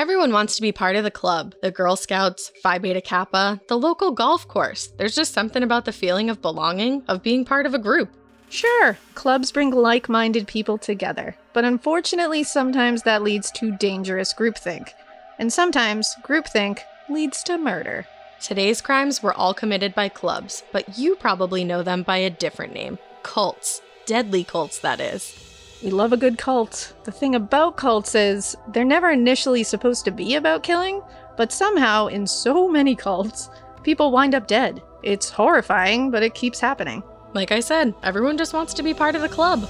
Everyone wants to be part of the club, the Girl Scouts, Phi Beta Kappa, the local golf course. There's just something about the feeling of belonging, of being part of a group. Sure, clubs bring like-minded people together, but unfortunately sometimes that leads to dangerous groupthink. And sometimes groupthink leads to murder. Today's crimes were all committed by clubs, but you probably know them by a different name. Cults. Deadly cults, that is. We love a good cult. The thing about cults is they're never initially supposed to be about killing, but somehow in so many cults, people wind up dead. It's horrifying, but it keeps happening. Like I said, everyone just wants to be part of the club.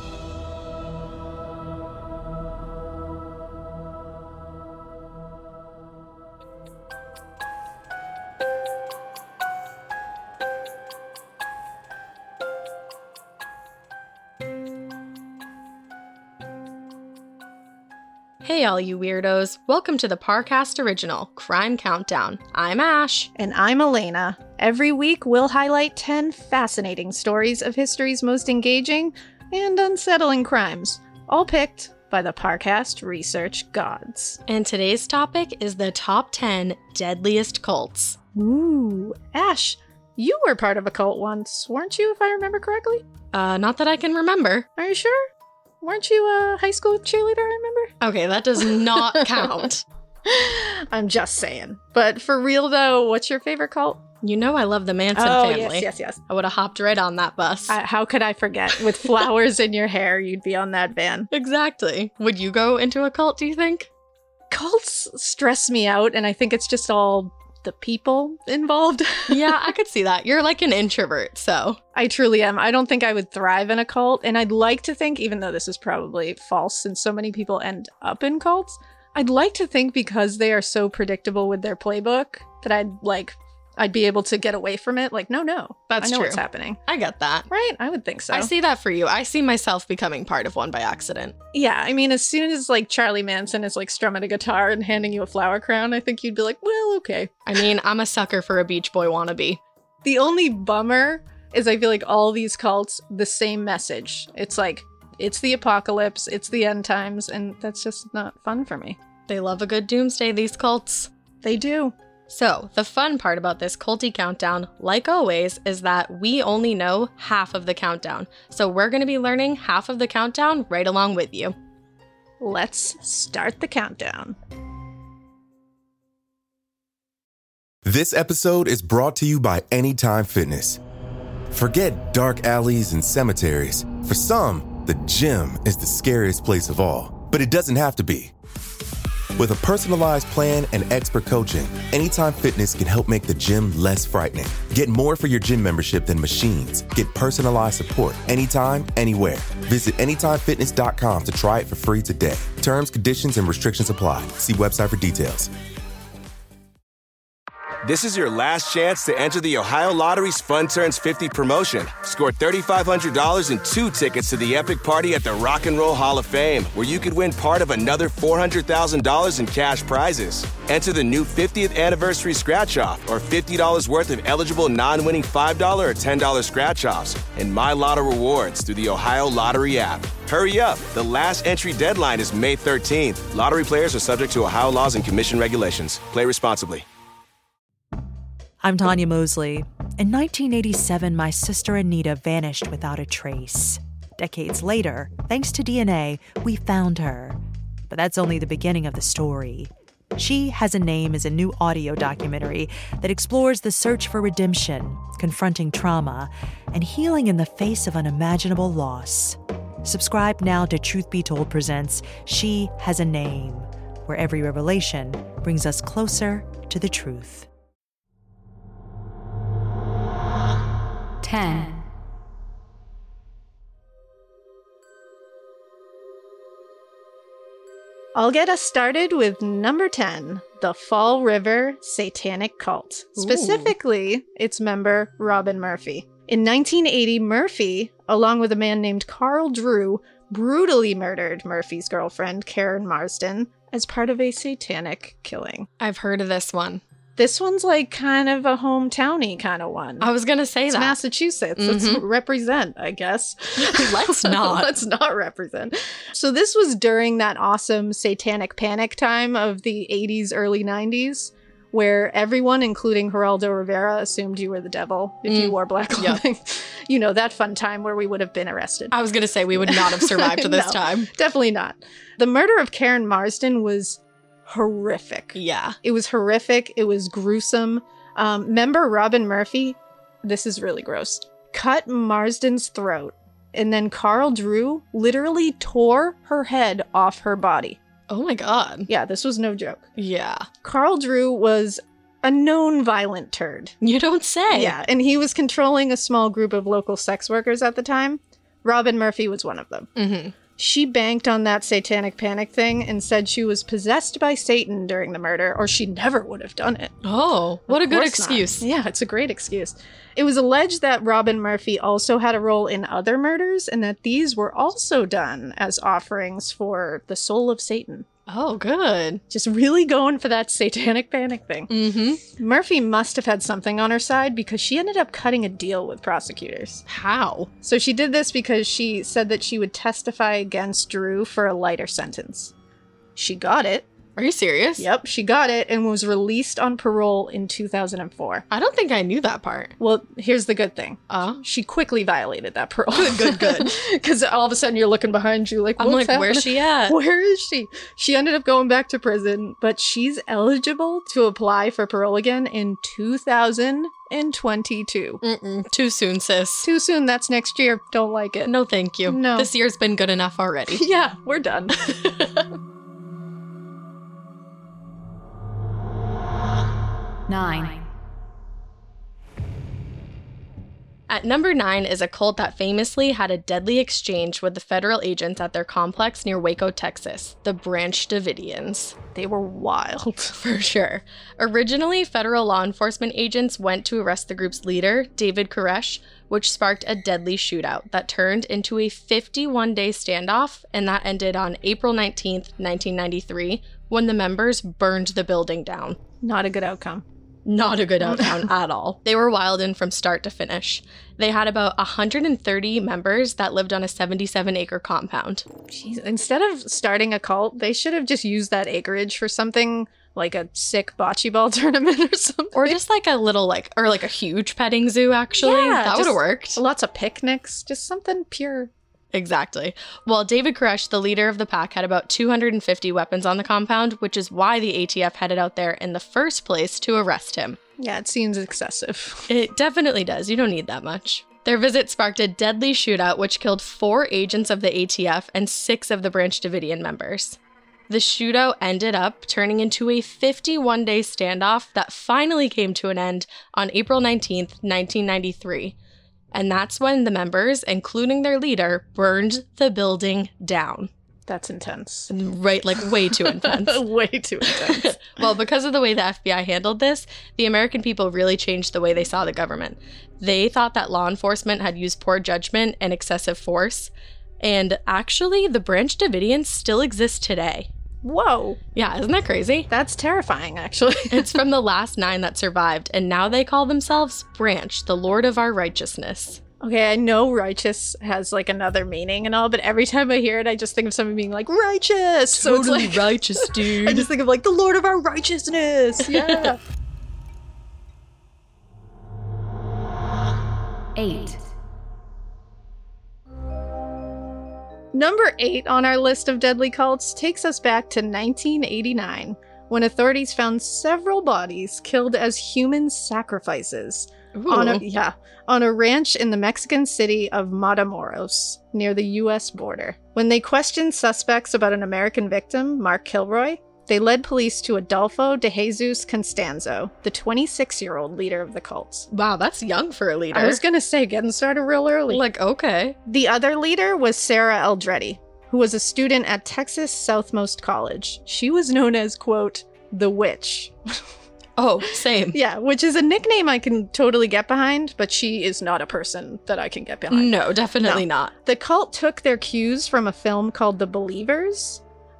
Hey all you weirdos, welcome to the Parcast Original, Crime Countdown. I'm Ash. And I'm Elena. Every week we'll highlight 10 fascinating stories of history's most engaging and unsettling crimes, all picked by the Parcast research gods. And today's topic is the top 10 deadliest cults. Ooh, Ash, you were part of a cult once, weren't you, if I remember correctly? Not that I can remember. Are you sure? Weren't you a high school cheerleader, I remember? Okay, that does not count. I'm just saying. But for real though, what's your favorite cult? You know I love the Manson family. Yes. I would have hopped right on that bus. How could I forget? With flowers in your hair, you'd be on that van. Exactly. Would you go into a cult, do you think? Cults stress me out, and I think it's just all the people involved. Yeah, I could see that. You're like an introvert, so. I truly am. I don't think I would thrive in a cult, and I'd like to think, even though this is probably false since so many people end up in cults, I'd like to think because they are so predictable with their playbook that I'd be able to get away from it. Like, no, That's I know true. what's happening. I get that. Right? I would think so. I see that for you. I see myself becoming part of one by accident. Yeah, I mean, as soon as Charlie Manson is strumming a guitar and handing you a flower crown, I think you'd be like, well, okay. I mean, I'm a sucker for a Beach Boy wannabe. The only bummer is I feel like all these cults, the same message. It's it's the apocalypse, it's the end times, and that's just not fun for me. They love a good doomsday, these cults. They do. So, the fun part about this culty countdown, like always, is that we only know half of the countdown. So we're going to be learning half of the countdown right along with you. Let's start the countdown. This episode is brought to you by Anytime Fitness. Forget dark alleys and cemeteries. For some, the gym is the scariest place of all. But it doesn't have to be. With a personalized plan and expert coaching, Anytime Fitness can help make the gym less frightening. Get more for your gym membership than machines. Get personalized support anytime, anywhere. Visit AnytimeFitness.com to try it for free today. Terms, conditions, and restrictions apply. See website for details. This is your last chance to enter the Ohio Lottery's Fun Turns 50 promotion. Score $3,500 and 2 tickets to the epic party at the Rock and Roll Hall of Fame, where you could win part of another $400,000 in cash prizes. Enter the new 50th anniversary scratch-off or $50 worth of eligible non-winning $5 or $10 scratch-offs and My Lotto rewards through the Ohio Lottery app. Hurry up. The last entry deadline is May 13th. Lottery players are subject to Ohio laws and commission regulations. Play responsibly. I'm Tanya Mosley. In 1987, my sister Anita vanished without a trace. Decades later, thanks to DNA, we found her. But that's only the beginning of the story. She Has a Name is a new audio documentary that explores the search for redemption, confronting trauma, and healing in the face of unimaginable loss. Subscribe now to Truth Be Told presents She Has a Name, where every revelation brings us closer to the truth. 10. I'll get us started with number 10, the Fall River Satanic Cult. Specifically, its member, Robin Murphy. In 1980, Murphy, along with a man named Carl Drew, brutally murdered Murphy's girlfriend, Karen Marsden, as part of a satanic killing. I've heard of this one. This one's like kind of a hometowny kind of one. I was going to say It's that. Massachusetts. Let's represent, I guess. Let's not. Let's not represent. So this was during that awesome satanic panic time of the 80s, early 90s, where everyone, including Geraldo Rivera, assumed you were the devil if you wore black clothing. You know, that fun time where we would have been arrested. I was going to say we would not have survived to this No, time. Definitely not. The murder of Karen Marsden was horrific. Yeah. It was horrific. It was gruesome. Member Robin Murphy, this is really gross, cut Marsden's throat, and then Carl Drew literally tore her head off her body. Oh my God. Yeah, this was no joke. Yeah. Carl Drew was a known violent turd. You don't say. Yeah, and he was controlling a small group of local sex workers at the time. Robin Murphy was one of them. Mm-hmm. She banked on that satanic panic thing and said she was possessed by Satan during the murder, or she never would have done it. Oh, what a Of good course not. excuse. Yeah, it's a great excuse. It was alleged that Robin Murphy also had a role in other murders and that these were also done as offerings for the soul of Satan. Oh, good. Just really going for that satanic panic thing. Mm-hmm. Murphy must have had something on her side because she ended up cutting a deal with prosecutors. How? So she did this because she said that she would testify against Drew for a lighter sentence. She got it. Are you serious? Yep, she got it and was released on parole in 2004. I don't think I knew that part. Well, here's the good thing. Oh. She quickly violated that parole. Good. Because all of a sudden you're looking behind you like, I'm what's like, where's happening? she at? Where is she? She ended up going back to prison, but she's eligible to apply for parole again in 2022. Mm-mm. Too soon, sis. Too soon, that's next year. Don't like it. No, thank you. No. This year's been good enough already. Yeah, we're done. 9. At number 9 is a cult that famously had a deadly exchange with the federal agents at their complex near Waco, Texas, the Branch Davidians. They were wild. For sure. Originally, federal law enforcement agents went to arrest the group's leader, David Koresh, which sparked a deadly shootout that turned into a 51-day standoff, and that ended on April 19th, 1993, when the members burned the building down. Not a good outcome. Not a good outcome at all. They were wildin' from start to finish. They had about 130 members that lived on a 77-acre compound. Jeez. Instead of starting a cult, they should have just used that acreage for something like a sick bocce ball tournament or something. Or just like a little or a huge petting zoo, actually. Yeah, that would have just worked. Lots of picnics, just something pure. Exactly. Well, David Koresh, the leader of the pack, had about 250 weapons on the compound, which is why the ATF headed out there in the first place to arrest him. Yeah, it seems excessive. It definitely does. You don't need that much. Their visit sparked a deadly shootout which killed 4 agents of the ATF and 6 of the Branch Davidian members. The shootout ended up turning into a 51-day standoff that finally came to an end on April 19th, 1993. And that's when the members, including their leader, burned the building down. That's intense. Right, like way too intense. Way too intense. Well, because of the way the FBI handled this, the American people really changed the way they saw the government. They thought that law enforcement had used poor judgment and excessive force. And actually, the Branch Davidians still exist today. Whoa. Yeah, isn't that crazy? That's terrifying, actually. It's from the last 9 that survived, and now they call themselves Branch, the Lord of our righteousness. Okay, I know righteous has like another meaning and all, but every time I hear it, I just think of someone being like, righteous! So it's like, righteous, dude. I just think of like, the Lord of our righteousness! Yeah. 8. Number 8 on our list of deadly cults takes us back to 1989, when authorities found several bodies killed as human sacrifices on a ranch in the Mexican city of Matamoros, near the U.S. border. When they questioned suspects about an American victim, Mark Kilroy, they led police to Adolfo de Jesus Constanzo, the 26-year-old leader of the cult. Wow, that's young for a leader. I was gonna say, getting started real early. like, okay. The other leader was Sarah Aldretti, who was a student at Texas Southmost College. She was known as, quote, the witch. Oh, same. Yeah, which is a nickname I can totally get behind, but she is not a person that I can get behind. No, definitely No. not. The cult took their cues from a film called The Believers.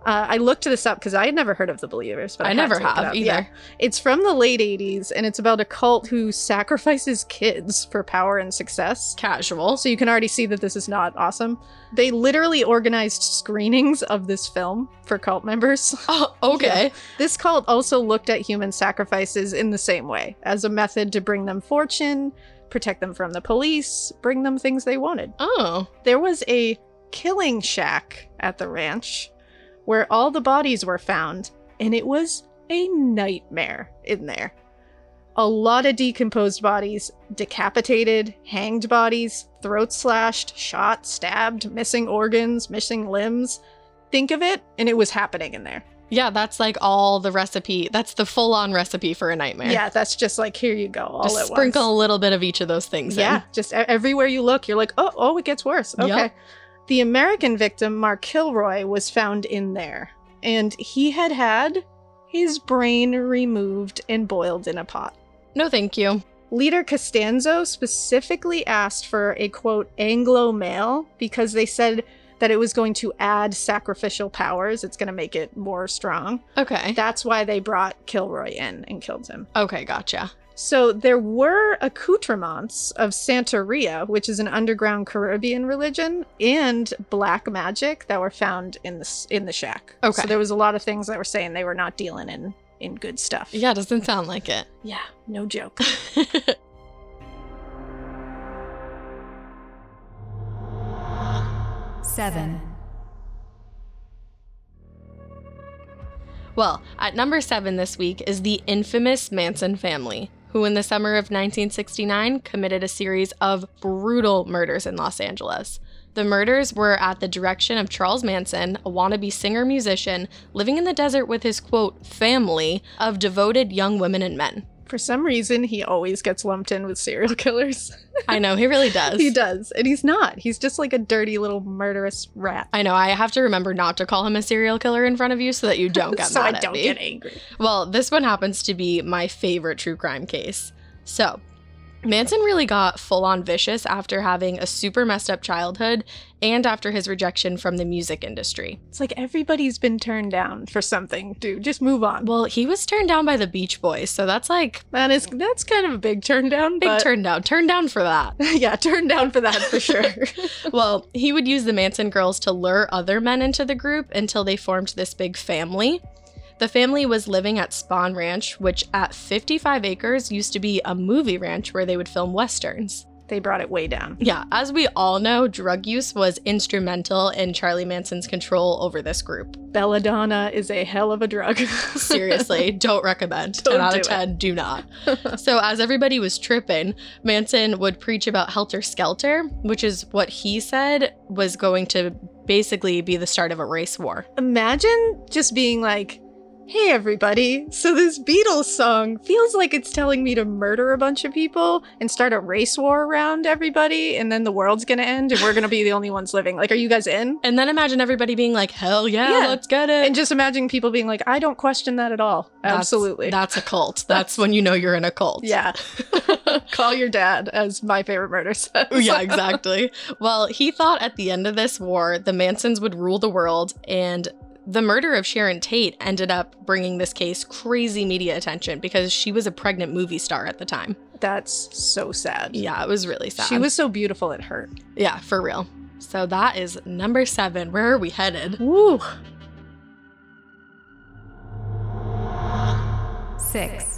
I looked this up because I had never heard of the Believers, but I had never to look it have up. either. Yeah. It's from the late 80s, and it's about a cult who sacrifices kids for power and success. Casual. So you can already see that this is not awesome. They literally organized screenings of this film for cult members. Oh, okay. Yeah. This cult also looked at human sacrifices in the same way, as a method to bring them fortune, protect them from the police, bring them things they wanted. Oh. There was a killing shack at the ranch where all the bodies were found, and it was a nightmare in there. A lot of decomposed bodies, decapitated, hanged bodies, throats slashed, shot, stabbed, missing organs, missing limbs. Think of it, and it was happening in there. Yeah, that's like all the recipe. That's the full-on recipe for a nightmare. Yeah, that's just like, here you go, all Just at sprinkle once. a little bit of each of those things Yeah, in. just everywhere you look, you're like, oh, it gets worse. Okay. Yep. The American victim, Mark Kilroy, was found in there, and he had his brain removed and boiled in a pot. No, thank you. Leader Costanzo specifically asked for a, quote, Anglo male because they said that it was going to add sacrificial powers. It's going to make it more strong. Okay. That's why they brought Kilroy in and killed him. Okay, gotcha. So there were accoutrements of Santeria, which is an underground Caribbean religion, and black magic that were found in the shack. Okay. So there was a lot of things that were saying they were not dealing in good stuff. Yeah, doesn't sound like it. Yeah, no joke. Seven. Well, at number 7 this week is the infamous Manson family, who in the summer of 1969 committed a series of brutal murders in Los Angeles. The murders were at the direction of Charles Manson, a wannabe singer-musician living in the desert with his, quote, family of devoted young women and men. For some reason, he always gets lumped in with serial killers. I know, he really does. He does. And he's not. He's just like a dirty little murderous rat. I know, I have to remember not to call him a serial killer in front of you so that you don't get so mad I at don't me. get angry. Well, this one happens to be my favorite true crime case. So, Manson really got full-on vicious after having a super messed up childhood and after his rejection from the music industry. It's like everybody's been turned down for something, dude. Just move on. Well, he was turned down by the Beach Boys, so that's like That's kind of a big turn down. big but turn down. Turn down for that. Yeah, turn down for that for sure. Well, he would use the Manson girls to lure other men into the group until they formed this big family. The family was living at Spawn Ranch, which at 55 acres used to be a movie ranch where they would film westerns. They brought it way down. Yeah, as we all know, drug use was instrumental in Charlie Manson's control over this group. Belladonna is a hell of a drug. Seriously, don't recommend. Don't 10 out do of 10, do not. So as everybody was tripping, Manson would preach about Helter Skelter, which is what he said was going to basically be the start of a race war. Imagine just being like, hey everybody, so this Beatles song feels like it's telling me to murder a bunch of people and start a race war around everybody, and then the world's gonna end and we're gonna be the only ones living. Like, are you guys in? And then imagine everybody being like, hell yeah, let's get it. And just imagine people being like, I don't question that at all. Absolutely. That's a cult. That's when you know you're in a cult. Yeah. Call your dad, as My Favorite Murder says. Yeah, exactly. Well, he thought at the end of this war, the Mansons would rule the world, and the murder of Sharon Tate ended up bringing this case crazy media attention because she was a pregnant movie star at the time. That's so sad. Yeah, it was really sad. She was so beautiful it hurt. Yeah, for real. So that is number 7. Where are we headed? Woo. 6.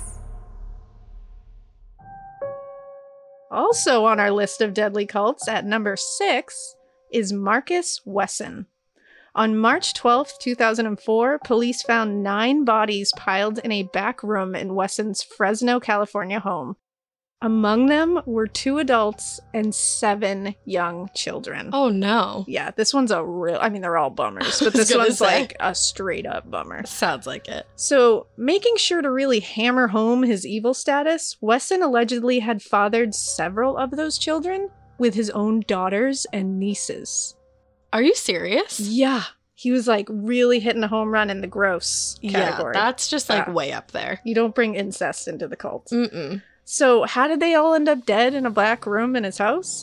Also on our list of deadly cults at number 6 is Marcus Wesson. On March 12th, 2004, police found 9 bodies piled in a back room in Wesson's Fresno, California home. Among them were 2 adults and 7 young children. Oh no. Yeah, this one's a real, I mean, they're all bummers, but I was this gonna one's say. like a straight up bummer. Sounds like it. So, making sure to really hammer home his evil status, Wesson allegedly had fathered several of those children with his own daughters and nieces. Are you serious? Yeah. He was like really hitting a home run in the gross category. Yeah, that's just like Ah. way up there. You don't bring incest into the cult. Mm-mm. So how did they all end up dead in a black room in his house?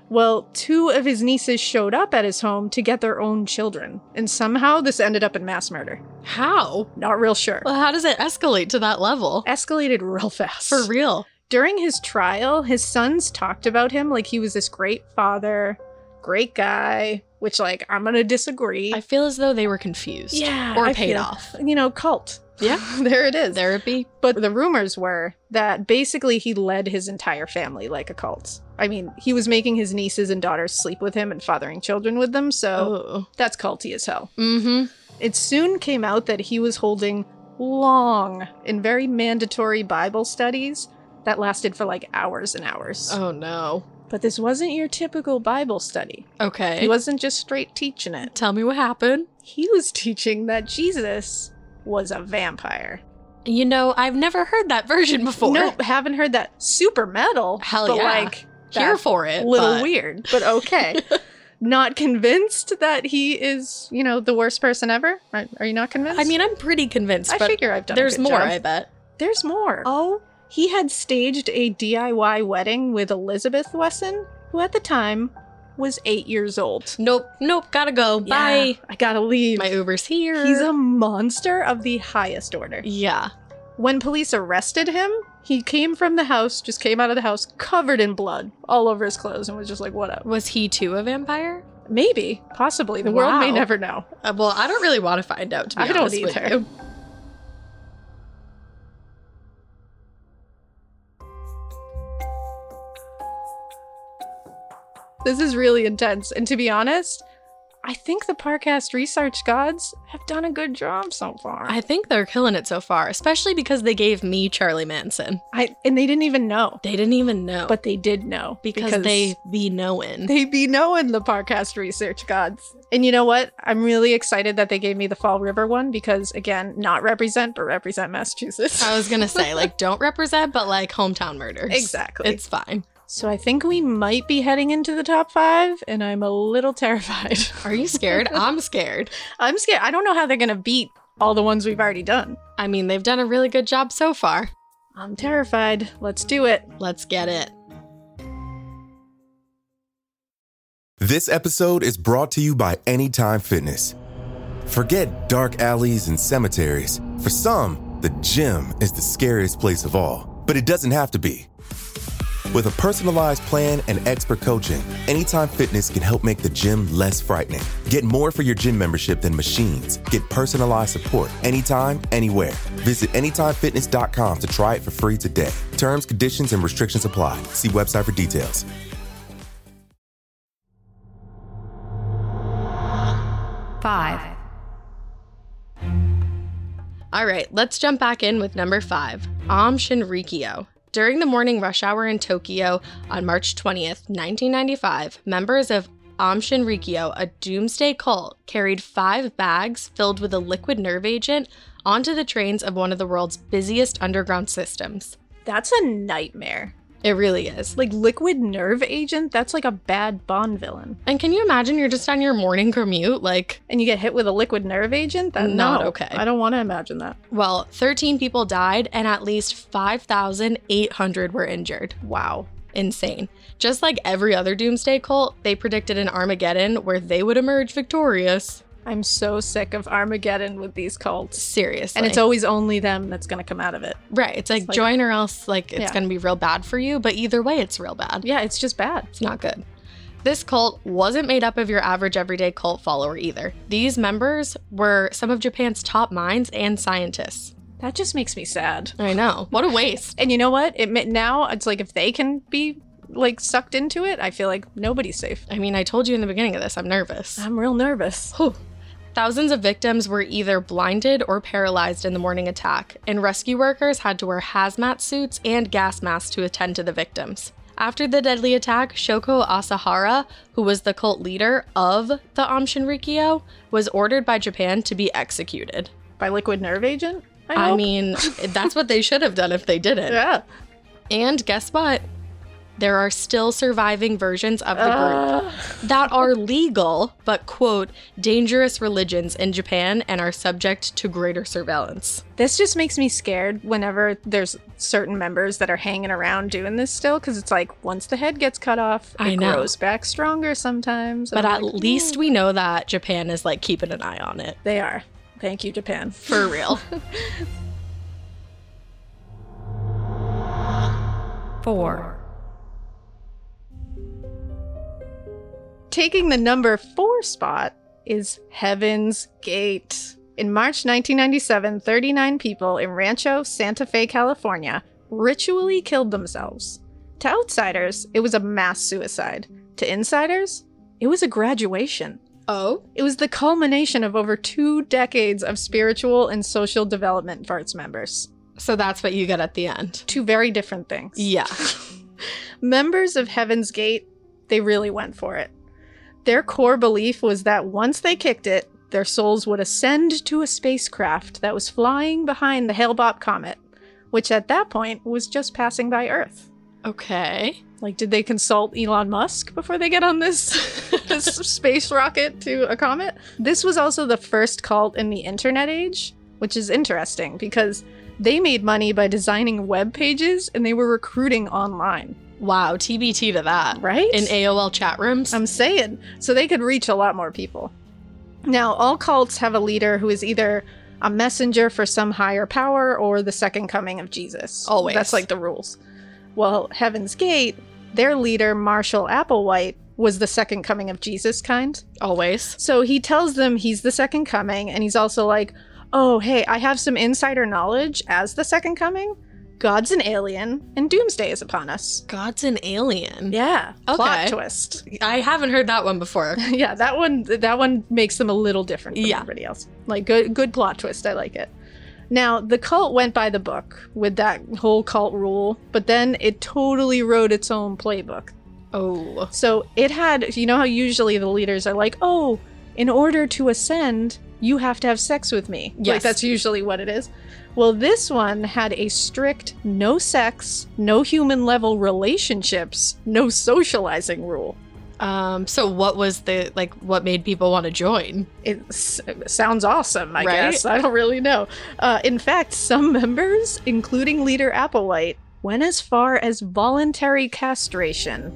Well, 2 of his nieces showed up at his home to get their own children, and somehow this ended up in mass murder. How? Not real sure. Well, how does it escalate to that level? Escalated real fast. For real. During his trial, his sons talked about him like he was this great father, great guy, which, like, I'm gonna disagree. I feel as though they were confused. Yeah. Or I paid feel- off. Cult. Yeah. There it is. Therapy. But the rumors were that basically he led his entire family like a cult. I mean, he was making his nieces and daughters sleep with him and fathering children with them, so that's culty as hell. Mm-hmm. It soon came out that he was holding long and very mandatory Bible studies that lasted for like hours and hours. Oh, no. But this wasn't your typical Bible study. Okay. He wasn't just straight teaching it. Tell me what happened. He was teaching that Jesus was a vampire. You know, I've never heard that version before. Nope, haven't heard that. Super metal. Hell but yeah. Like, Here that's for it. a little but- weird, but okay. Not convinced that he is, the worst person ever? Are you not convinced? I mean, I'm pretty convinced, I but figure I've done there's a good more, job. I bet. There's more. Oh? He had staged a DIY wedding with Elizabeth Wesson, who at the time was 8 years old. Nope, gotta go. Yeah, Bye. I gotta leave. My Uber's here. He's a monster of the highest order. Yeah. When police arrested him, he came out of the house covered in blood all over his clothes and was just like, what up? Was he too a vampire? Maybe, possibly. The world may Wow. never know. Well, I don't really want to find out, to be I don't honest with either. you. This is really intense. And to be honest, I think the Parcast research gods have done a good job so far. I think they're killing it so far, especially because they gave me Charlie Manson. And they didn't even know. They didn't even know. But they did know. because they be knowing. They be knowing the Parcast research gods. And you know what? I'm really excited that they gave me the Fall River one because, again, not represent, but represent Massachusetts. I was gonna say, like, don't represent, but like hometown murders. Exactly. It's fine. So I think we might be heading into the top 5, and I'm a little terrified. Are you scared? I'm scared. I'm scared. I don't know how they're going to beat all the ones we've already done. I mean, they've done a really good job so far. I'm terrified. Let's do it. Let's get it. This episode is brought to you by Anytime Fitness. Forget dark alleys and cemeteries. For some, the gym is the scariest place of all. But it doesn't have to be. With a personalized plan and expert coaching, Anytime Fitness can help make the gym less frightening. Get more for your gym membership than machines. Get personalized support anytime, anywhere. Visit AnytimeFitness.com to try it for free today. Terms, conditions, and restrictions apply. See website for details. Five. All right, let's jump back in with number 5, Aum Shinrikyo. During the morning rush hour in Tokyo on March 20th, 1995, members of Aum Shinrikyo, a doomsday cult, carried 5 bags filled with a liquid nerve agent onto the trains of one of the world's busiest underground systems. That's a nightmare. It really is. Like, liquid nerve agent? That's like a bad Bond villain. And can you imagine you're just on your morning commute? And you get hit with a liquid nerve agent? Not No, okay. I don't want to imagine that. Well, 13 people died and at least 5,800 were injured. Wow. Insane. Just like every other doomsday cult, they predicted an Armageddon where they would emerge victorious. I'm so sick of Armageddon with these cults. Seriously. And it's always only them that's going to come out of it. right. It's like, like- join or else like it's Yeah. going to be real bad for you. But either way, it's real bad. Yeah, it's just bad. It's not good. This cult wasn't made up of your average everyday cult follower either. These members were some of Japan's top minds and scientists. That just makes me sad. I know. What a waste. And you know what? Now it's like if they can be like sucked into it, I feel like nobody's safe. I mean, I told you in the beginning of this, I'm nervous. I'm real nervous. Whew. Thousands of victims were either blinded or paralyzed in the morning attack, and rescue workers had to wear hazmat suits and gas masks to attend to the victims. After the deadly attack, Shoko Asahara, who was the cult leader of the Aum Shinrikyo, was ordered by Japan to be executed. By liquid nerve agent? I hope. mean, that's what they should have done if they didn't. Yeah. And guess what? there are still surviving versions of the group that are legal, but, quote, dangerous religions in Japan and are subject to greater surveillance. This just makes me scared whenever there's certain members that are hanging around doing this still, because it's like once the head gets cut off, it grows back stronger sometimes. But at least we know that Japan is like keeping an eye on it. They are. Thank you, Japan. For real. 4. Taking the number 4 spot is Heaven's Gate. In March 1997, 39 people in Rancho Santa Fe, California, ritually killed themselves. To outsiders, it was a mass suicide. To insiders, it was a graduation. Oh? It was the culmination of over 2 decades of spiritual and social development for its members. So that's what you get at the end. 2 very different things. Yeah. Members of Heaven's Gate, they really went for it. Their core belief was that once they kicked it, their souls would ascend to a spacecraft that was flying behind the Hale-Bopp comet, which at that point was just passing by Earth. Okay. Like, did they consult Elon Musk before they get on this space rocket to a comet? This was also the first cult in the internet age, which is interesting because they made money by designing web pages and they were recruiting online. Wow, TBT to that. Right? In AOL chat rooms? I'm saying. So they could reach a lot more people. Now, all cults have a leader who is either a messenger for some higher power or the second coming of Jesus. Always. That's like the rules. Well, Heaven's Gate, their leader, Marshall Applewhite, was the second coming of Jesus kind. Always. So he tells them he's the second coming, and he's also like, oh, hey, I have some insider knowledge as the second coming. God's an alien, and doomsday is upon us. God's an alien. Yeah. Okay. Plot twist. I haven't heard that one before. Yeah, that one makes them a little different from everybody else. Like, good plot twist. I like it. Now, the cult went by the book with that whole cult rule, but then it totally wrote its own playbook. Oh. So it had, you know how usually the leaders are like, oh, in order to ascend, you have to have sex with me. Yes. Like, that's usually what it is. Well, this one had a strict no sex, no human level relationships, no socializing rule. So what was what made people want to join? It sounds awesome, I Right? guess. I don't really know. In fact, some members, including leader Applewhite, went as far as voluntary castration.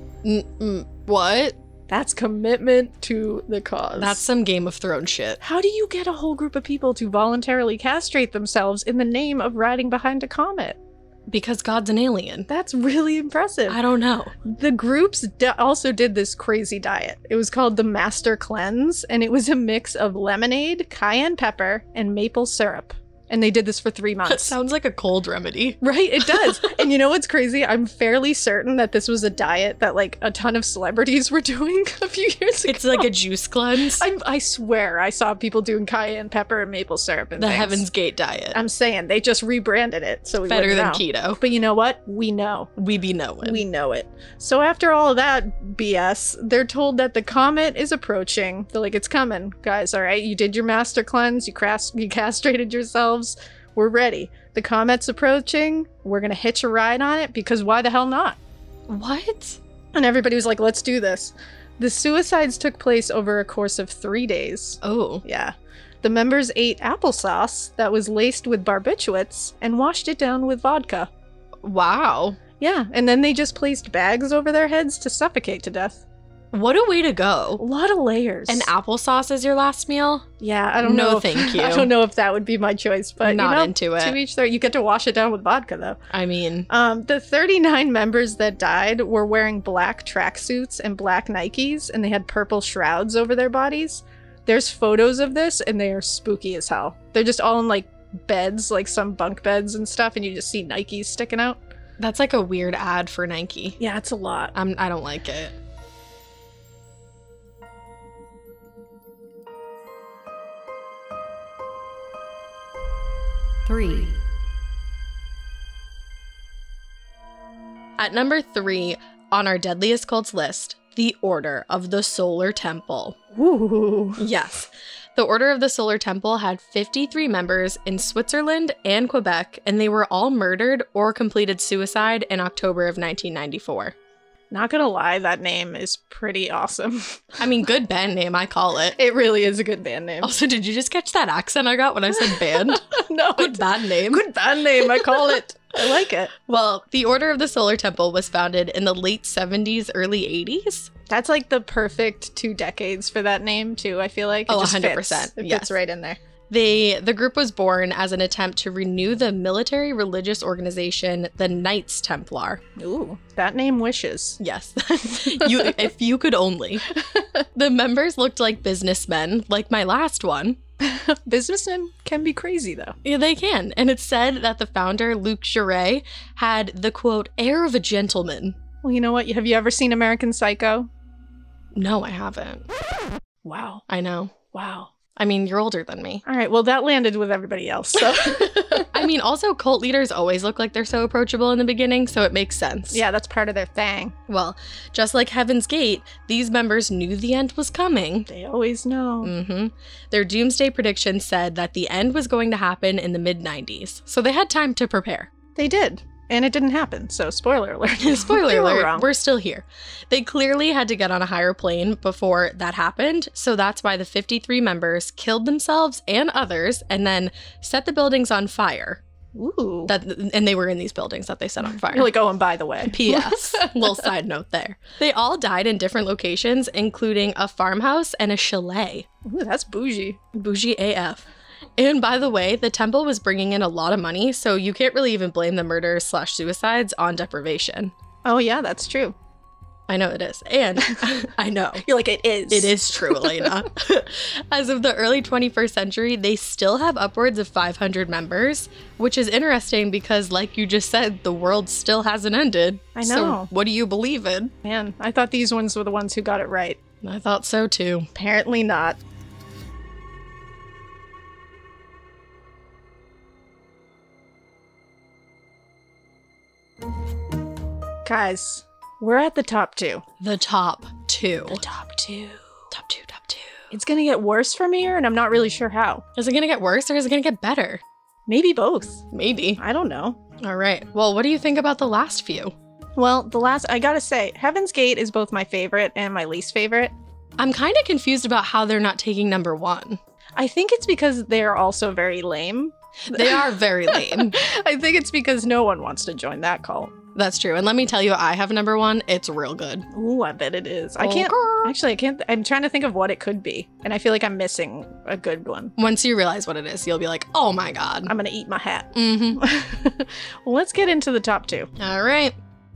What? That's commitment to the cause. That's some Game of Thrones shit. How do you get a whole group of people to voluntarily castrate themselves in the name of riding behind a comet? Because God's an alien. That's really impressive. I don't know. The groups also did this crazy diet. It was called the Master Cleanse, and it was a mix of lemonade, cayenne pepper, and maple syrup. And they did this for 3 months. That sounds like a cold remedy. Right? It does. And you know what's crazy? I'm fairly certain that this was a diet that like a ton of celebrities were doing a few years ago. It's like a juice cleanse. I swear I saw people doing cayenne pepper and maple syrup and The things. Heaven's Gate diet. I'm saying they just rebranded it so we Better wouldn't than know. keto. But you know what? We know. We be knowing. We know it. So after all of that BS, they're told that the comet is approaching. They're like, it's coming, guys, all right? You did your master cleanse. You castrated yourselves. We're ready. The comet's approaching. We're going to hitch a ride on it because why the hell not? What? And everybody was like, let's do this. The suicides took place over a course of 3 days. Oh. Yeah. The members ate applesauce that was laced with barbiturates and washed it down with vodka. Wow. Yeah, and then they just placed bags over their heads to suffocate to death. What a way to A go. lot of layers. And applesauce is your last meal? yeah, I don't know. No, if- thank you. I don't know if that would be my choice, but Not you know, into it. To each their. You get to wash it down with vodka, though. I mean, The 39 members that died were wearing black tracksuits and black Nikes, and they had purple shrouds over their bodies. There's photos of this, and they are spooky as hell. They're just all in like beds, like some bunk beds and stuff, and you just see Nikes sticking out. that's like a weird ad for Nike. Yeah, it's a lot. I don't like it. Three. At number 3 on our deadliest cults list, the Order of the Solar Temple. Ooh. Yes. The Order of the Solar Temple had 53 members in Switzerland and Quebec, and they were all murdered or completed suicide in October of 1994. Not gonna lie, that name is pretty awesome. I mean, good band name, I call it. It really is a good band name. Also, did you just catch that accent I got when I said band? No, Good band name. good band name, I call it. I like it. Well, the Order of the Solar Temple was founded in the late 70s, early 80s. That's like the perfect 2 decades for that name, too, I feel like. It Oh, just 100%. Fits. It Yes. fits right in there. The group was born as an attempt to renew the military religious organization, the Knights Templar. Ooh, that name wishes. Yes. If you could only. The members looked like businessmen, like my last one. Businessmen can be crazy, though. Yeah, they can. And it's said that the founder, Luc Jouret, had the, quote, air of a gentleman. Well, you know what? Have you ever seen American Psycho? No, I haven't. Wow. I know. Wow. I mean, you're older than me. All right, well, that landed with everybody else, so. I mean, also, cult leaders always look like they're so approachable in the beginning, so it makes sense. Yeah, that's part of their thing. Well, just like Heaven's Gate, these members knew the end was coming. They always know. Their doomsday prediction said that the end was going to happen in the mid-90s, so they had time to prepare. They did. And it didn't happen, so spoiler alert. Spoiler They were alert, wrong. we're still here. They clearly had to get on a higher plane before that happened, so that's why the 53 members killed themselves and others and then set the buildings on fire. Ooh. And they were in these buildings that they set on fire. You're like, oh, and by the way. P.S. Little side note there. They all died in different locations, including a farmhouse and a chalet. Ooh, that's bougie. Bougie AF. And by the way, the temple was bringing in a lot of money, so you can't really even blame the murders/suicides on deprivation. Oh, yeah, that's true. I know it is. And I know. You're like, it is. It is true, Elena. As of the early 21st century, they still have upwards of 500 members, which is interesting because, like you just said, the world still hasn't ended. I know. So what do you believe in? Man, I thought these ones were the ones who got it right. I thought so too. Apparently not. Guys, we're at the top 2. The top 2. Top 2. Top 2, top 2. It's gonna get worse from here, and I'm not really sure how. Is it going to get worse or is it going to get better? Maybe both. Maybe. I don't know. All right. Well, what do you think about the last few? Well, I gotta say, Heaven's Gate is both my favorite and my least favorite. I'm kind of confused about how they're not taking number 1. I think it's because they're also very lame. They are very lame. I think it's because no one wants to join that cult. That's true. And let me tell you, I have number 1. It's real good. Ooh, I bet it is. Okay. I can't, I'm trying to think of what it could be. And I feel like I'm missing a good one. Once you realize what it is, you'll be like, oh my God. I'm gonna eat my hat. Mm-hmm. Well, let's get into the top 2. All right.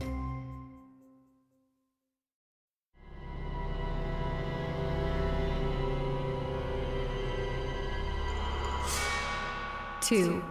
Two.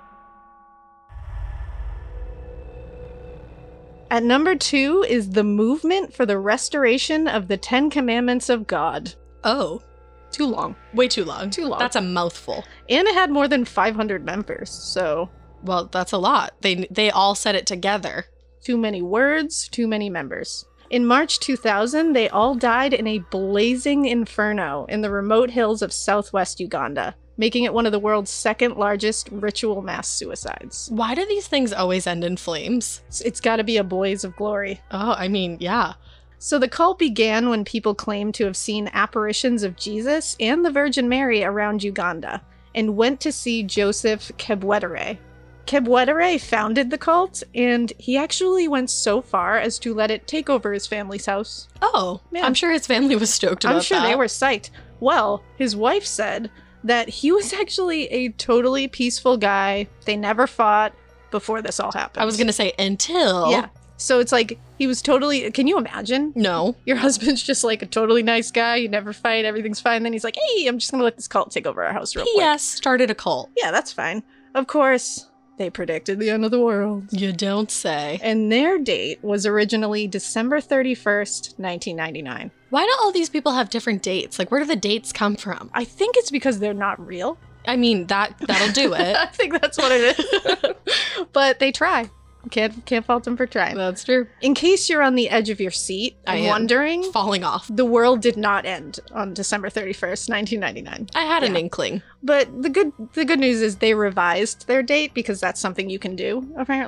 At number 2 is the Movement for the Restoration of the 10 Commandments of God. Oh, Too long. way too long. Too long. That's a mouthful. And it had more than 500 members, so Well, that's a lot. They all said it together. too many words, too many members. In March 2000, they all died in a blazing inferno in the remote hills of southwest Uganda, making it one of the world's second largest ritual mass suicides. Why do these things always end in flames? It's gotta be a blaze of glory. Oh, I mean, yeah. So the cult began when people claimed to have seen apparitions of Jesus and the Virgin Mary around Uganda, and went to see Joseph Kebwetere. Kebwetere founded the cult, and he actually went so far as to let it take over his family's house. Oh, Yeah. I'm sure his family was stoked about I'm sure that. they were psyched. Well, his wife said that he was actually a totally peaceful guy. They never fought before this all happened. I was going to say until. Yeah. So it's like, he was totally, can you imagine? No. Your husband's just like a totally nice guy. You never fight. Everything's fine. Then he's like, hey, I'm just going to let this cult take over our house real quick. P.S. started a cult. Yeah, that's fine. Of course, they predicted the end of the world. You don't say. And their date was originally December 31st, 1999. Why do all these people have different dates? Like, where do the dates come from? I think it's because they're not real. I mean, that'll do it. I think that's what it is. But they try. Can't fault them for trying. That's true. In case you're on the edge of your seat I and am. wondering, Falling off. the world did not end on December 31st, 1999. I had an Yeah. inkling. But the good news is they revised their date because that's something you can do, apparently.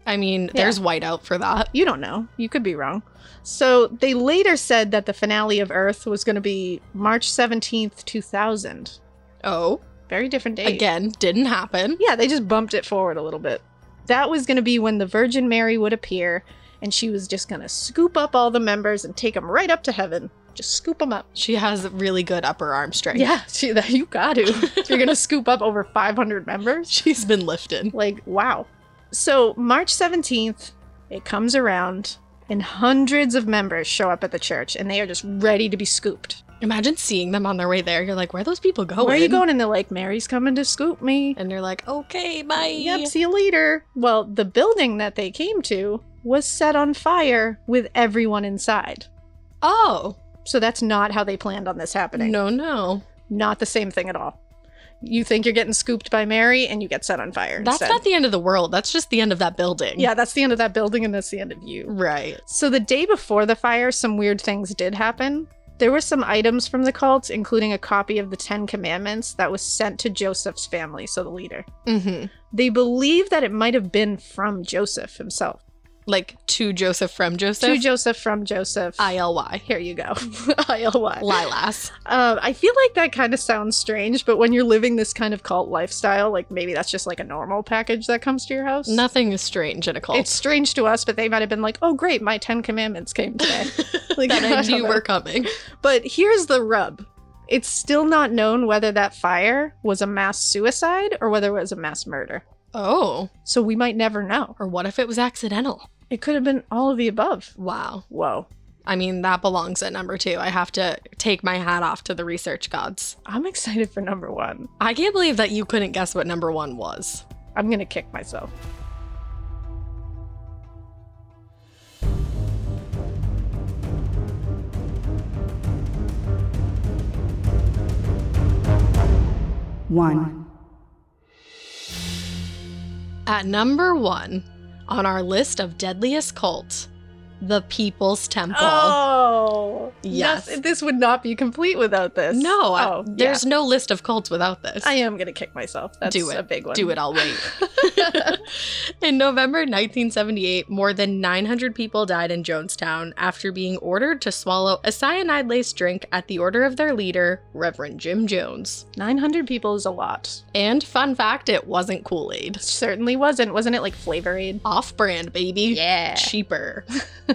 I mean, there's whiteout for that. You don't know. You could be wrong. So they later said that the finale of Earth was going to be March 17th, 2000. Oh. Very different date. Again, didn't happen. Yeah, they just bumped it forward a little bit. That was going to be when the Virgin Mary would appear, and she was just going to scoop up all the members and take them right up to heaven. Just scoop them up. She has really good upper arm strength. Yeah, you got to. If you're going to scoop up over 500 members. She's been lifted. Like, wow. So March 17th, it comes around, and hundreds of members show up at the church, and they are just ready to be scooped. Imagine seeing them on their way there. You're like, where are those people going? Where are you going? And they're like, Mary's coming to scoop me. And you're like, okay, bye. Yep, see you later. Well, the building that they came to was set on fire with everyone inside. Oh. So that's not how they planned on this happening. No. Not the same thing at all. You think you're getting scooped by Mary and you get set on fire That's instead. not the end of the world. That's just the end of that building. Yeah, that's the end of that building and that's the end of you. Right. So the day before the fire, some weird things did happen. There were some items from the cult, including a copy of the 10 Commandments that was sent to Joseph's family, so the leader. Mm-hmm. They believe that it might have been from Joseph himself. Like to Joseph from Joseph? To Joseph from Joseph. ILY. Here you go. ILY. Lilas. I feel like that kind of sounds strange, but when you're living this kind of cult lifestyle, like maybe that's just like a normal package that comes to your house. Nothing is strange in a cult. It's strange to us, but they might have been like, oh great, my 10 Commandments came today. Like, that I knew don't were know. coming. But here's the rub. It's still not known whether that fire was a mass suicide or whether it was a mass murder. Oh. So we might never know. Or what if it was accidental? It could have been all of the above. Wow. Whoa. I mean, that belongs at number 2. I have to take my hat off to the research gods. I'm excited for number 1. I can't believe that you couldn't guess what number 1 was. I'm going to kick myself. One. At number 1 on our list of deadliest cults, the People's Temple. Oh. Yes. This would not be complete without this. No, yeah. there's no list of cults without this. I am going to kick myself. That's Do it. a big one. Do it, I'll wait. In November 1978, more than 900 people died in Jonestown after being ordered to swallow a cyanide-laced drink at the order of their leader, Reverend Jim Jones. 900 people is a lot. And fun fact, it wasn't Kool-Aid. Certainly wasn't. Wasn't it like Flavor Aid? Off-brand, baby. Yeah. Cheaper.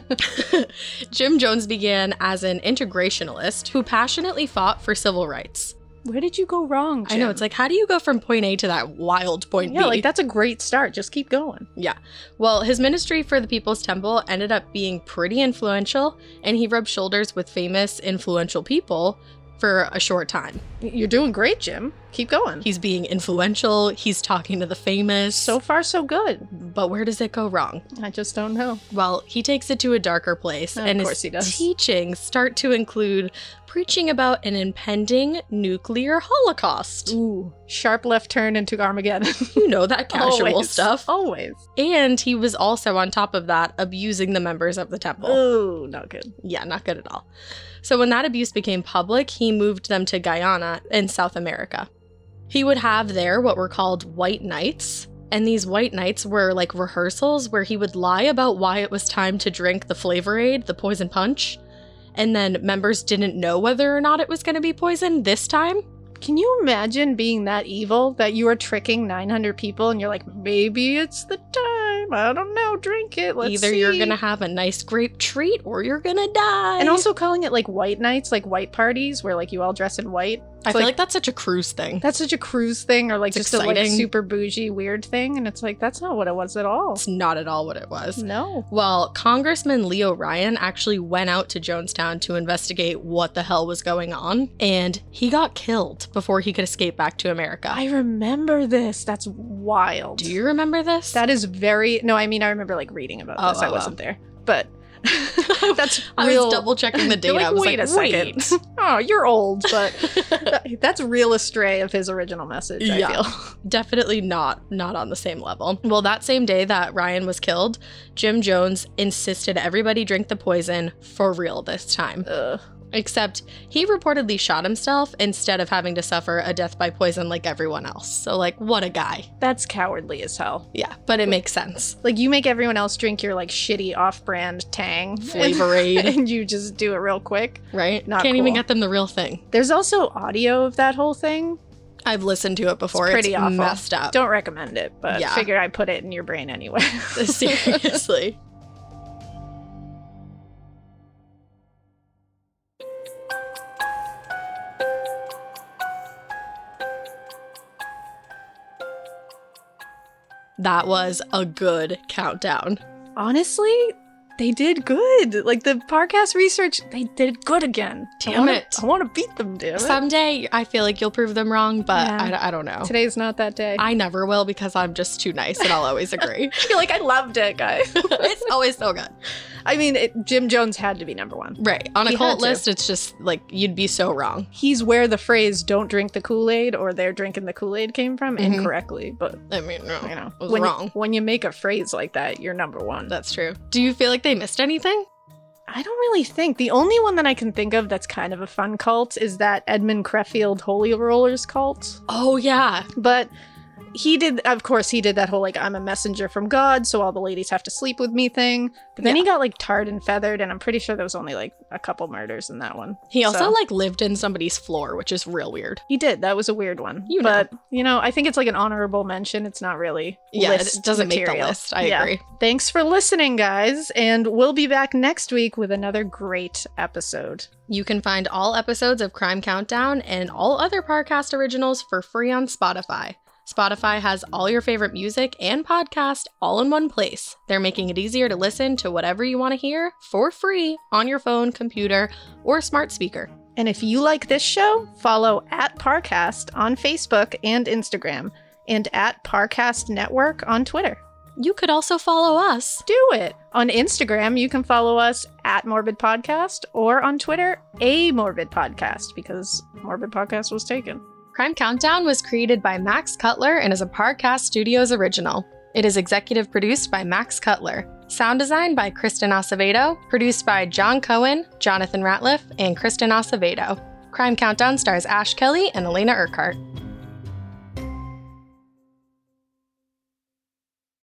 Jim Jones began as an integrationalist who passionately fought for civil rights. Where did you go wrong, Jim? I know, it's like, how do you go from point A to that wild point B? Yeah, like that's a great start. Just keep going. Yeah. Well, his ministry for the People's Temple ended up being pretty influential, and he rubbed shoulders with famous, influential people for a short time. You're doing great, Jim. Keep going. He's being influential, he's talking to the famous. So far, so good. But where does it go wrong? I just don't know. Well, he takes it to a darker place, Of and course his he does. teachings start to include preaching about an impending nuclear holocaust. Ooh, sharp left turn into Armageddon. You know, that casual Always. stuff. Always. And he was also, on top of that, abusing the members of the temple. Oh, not good. Yeah, not good at all. So when that abuse became public, he moved them to Guyana in South America. He would have there what were called white nights, and these white nights were like rehearsals where he would lie about why it was time to drink the Flavor Aid, the poison punch, and then members didn't know whether or not it was going to be poison this time. Can you imagine being that evil that you are tricking 900 people and you're like, maybe it's the time. I don't know. Drink it. Let's Either see. you're going to have a nice grape treat or you're going to die. And also calling it like white nights, like white parties where like you all dress in white. I It's feel like that's such a cruise thing. that's such a cruise thing or like It's just a like exciting. super bougie weird thing. And it's like, that's not what it was at all. It's not at all what it was. No. Well, Congressman Leo Ryan actually went out to Jonestown to investigate what the hell was going on, and he got killed before he could escape back to America. I remember this. That's wild. Do you remember this? That is very... No, I mean, I remember like reading about this. I wasn't there. But that's I real... was double checking the date. You're I was wait like, a second. Oh, you're old, but that's real astray of his original message, Yeah. I feel. Definitely not on the same level. Well, that same day that Ryan was killed, Jim Jones insisted everybody drink the poison for real this time. Ugh. Except he reportedly shot himself instead of having to suffer a death by poison like everyone else. So, like, what a guy. That's cowardly as hell. Yeah, but it makes sense. Like, you make everyone else drink your, like, shitty off-brand Tang. Flavor-Aid. And you just do it real quick. Right? Not Can't even cool. get them the real thing. There's also audio of that whole thing. I've listened to it before. It's pretty awful. Messed up. Don't recommend it, but Yeah. figure I'd put it in your brain anyway. Seriously. That was a good countdown. Honestly, they did good. Like, the podcast research, they did good again. Damn it. I want to beat them, damn it. Someday, I feel like you'll prove them wrong, but Yeah. I don't know. Today's not that day. I never will because I'm just too nice and I'll always agree. feel like I loved it, guys. It's always so good. I mean, Jim Jones had to be number one. Right. On a He cult had to. list, it's just like you'd be so wrong. He's where the phrase "don't drink the Kool-Aid" or "they're drinking the Kool-Aid" came from incorrectly, but I mean, no, you know, it was when wrong. when you make a phrase like that, you're number one. That's true. Do you feel like they missed anything? I don't really think. The only one that I can think of that's kind of a fun cult is that Edmund Creffield Holy Rollers cult. Oh, yeah. But he did that whole, like, I'm a messenger from God, so all the ladies have to sleep with me thing. But then he got, like, tarred and feathered, and I'm pretty sure there was only, like, a couple murders in that one. He also, So- like, lived in somebody's floor, which is real weird. He did. That was a weird one. You know. But, I think it's like an honorable mention. It's not really Yeah, list it doesn't make the material. list. I agree. Thanks for listening, guys. And we'll be back next week with another great episode. You can find all episodes of Crime Countdown and all other Parcast originals for free on Spotify. Spotify has all your favorite music and podcast all in one place. They're making it easier to listen to whatever you want to hear for free on your phone, computer, or smart speaker. And if you like this show, follow @Parcast on Facebook and Instagram, and @Parcast Network on Twitter. You could also follow us. Do it. On Instagram, you can follow us @MorbidPodcast, or on Twitter, @MorbidPodcast, because Morbid Podcast was taken. Crime Countdown was created by Max Cutler and is a Parcast Studios original. It is executive produced by Max Cutler. Sound design by Kristen Acevedo. Produced by John Cohen, Jonathan Ratliff, and Kristen Acevedo. Crime Countdown stars Ash Kelly and Elena Urquhart.